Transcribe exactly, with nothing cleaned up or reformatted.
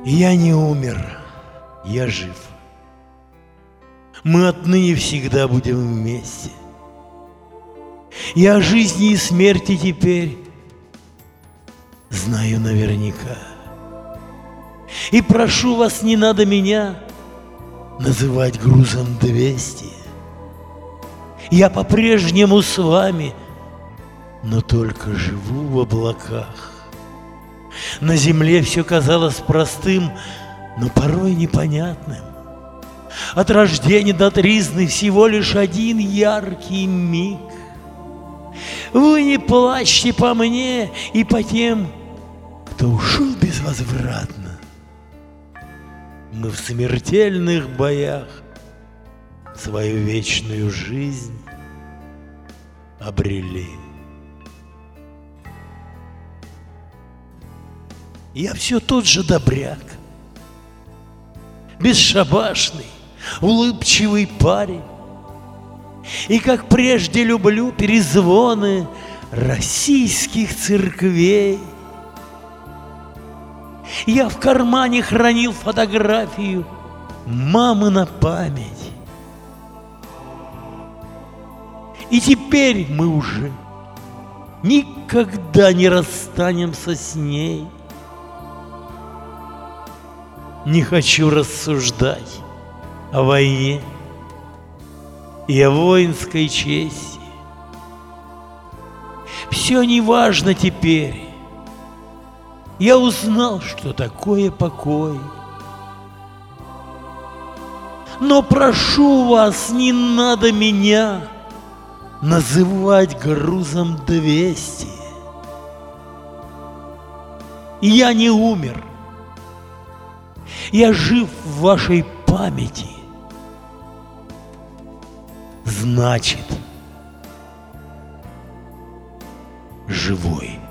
Я не умер, я жив. Мы отныне всегда будем вместе. Я о жизни и смерти теперь знаю наверняка. И прошу вас, не надо меня называть грузом двести. Я по-прежнему с вами, но только живу в облаках. На земле все казалось простым, но порой непонятным. От рождения до тризны всего лишь один яркий миг. Вы не плачьте по мне и по тем, кто ушел безвозвратно. Мы в смертельных боях свою вечную жизнь обрели. Я все тот же добряк, бесшабашный, улыбчивый парень. И как прежде люблю перезвоны российских церквей. Я в кармане хранил фотографию мамы на память. И теперь мы уже никогда не расстанемся с ней. Не хочу рассуждать о войне и о воинской чести. Все неважно теперь. Я узнал, что такое покой. Но прошу вас, не надо меня называть грузом двести. Я не умер. Я жив в вашей памяти. Значит, живой.